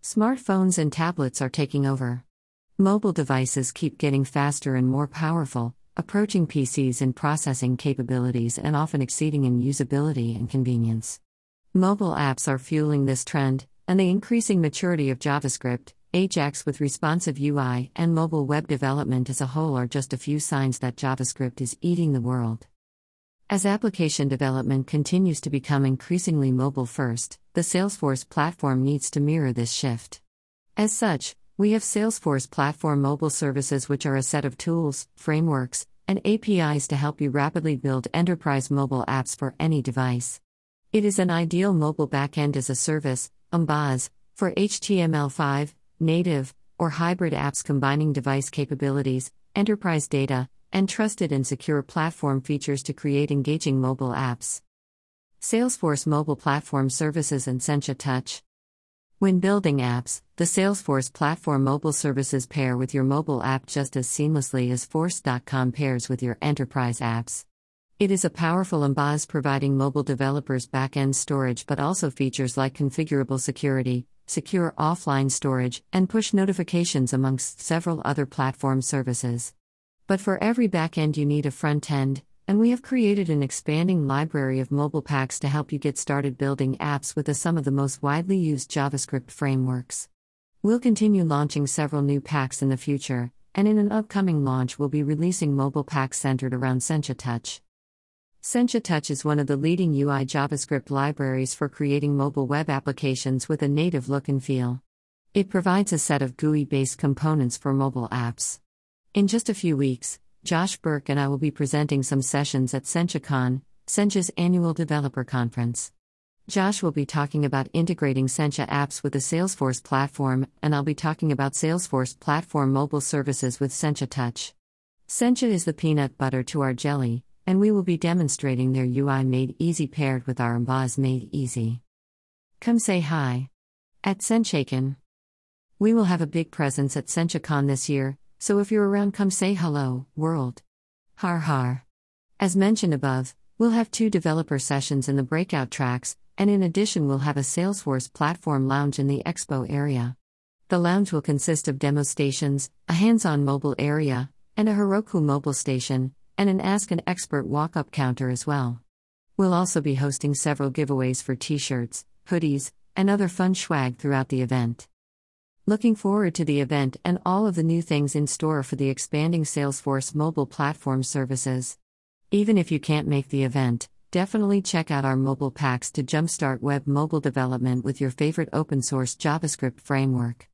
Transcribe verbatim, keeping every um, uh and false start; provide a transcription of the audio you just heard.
Smartphones and tablets are taking over. Mobile devices keep getting faster and more powerful, approaching P Cs in processing capabilities and often exceeding in usability and convenience. Mobile apps are fueling this trend, and the increasing maturity of JavaScript, Ajax with responsive U I, and mobile web development as a whole are just a few signs that JavaScript is eating the world. As application development continues to become increasingly mobile-first, the Salesforce platform needs to mirror this shift. As such, we have Salesforce Platform Mobile Services, which are a set of tools, frameworks, and A P Is to help you rapidly build enterprise mobile apps for any device. It is an ideal mobile backend as a service, M B A S, for H T M L five, native, or hybrid apps combining device capabilities, enterprise data, and trusted and secure platform features to create engaging mobile apps. Salesforce Mobile Platform Services and Sencha Touch. When building apps, the Salesforce Platform Mobile Services pair with your mobile app just as seamlessly as Force dot com pairs with your enterprise apps. It is a powerful M B A S providing mobile developers back-end storage but also features like configurable security, secure offline storage, and push notifications amongst several other platform services. But for every backend you need a front end, and we have created an expanding library of mobile packs to help you get started building apps with a, some of the most widely used JavaScript frameworks. We'll continue launching several new packs in the future, and in an upcoming launch we'll be releasing mobile packs centered around Sencha Touch. Sencha Touch is one of the leading U I JavaScript libraries for creating mobile web applications with a native look and feel. It provides a set of G U I-based components for mobile apps. In just a few weeks, Josh Burke and I will be presenting some sessions at SenchaCon, Sencha's annual developer conference. Josh will be talking about integrating Sencha apps with the Salesforce platform, and I'll be talking about Salesforce Platform Mobile Services with Sencha Touch. Sencha is the peanut butter to our jelly, and we will be demonstrating their U I made easy paired with our M B A S made easy. Come say hi. At SenchaCon. We will have a big presence at SenchaCon this year, so if you're around, come say hello, world. Har har. As mentioned above, we'll have two developer sessions in the breakout tracks, and in addition we'll have a Salesforce Platform Lounge in the expo area. The lounge will consist of demo stations, a hands-on mobile area, and a Heroku mobile station, and an Ask an Expert walk-up counter as well. We'll also be hosting several giveaways for t-shirts, hoodies, and other fun swag throughout the event. Looking forward to the event and all of the new things in store for the expanding Salesforce mobile platform services. Even if you can't make the event, definitely check out our mobile packs to jumpstart web mobile development with your favorite open source JavaScript framework.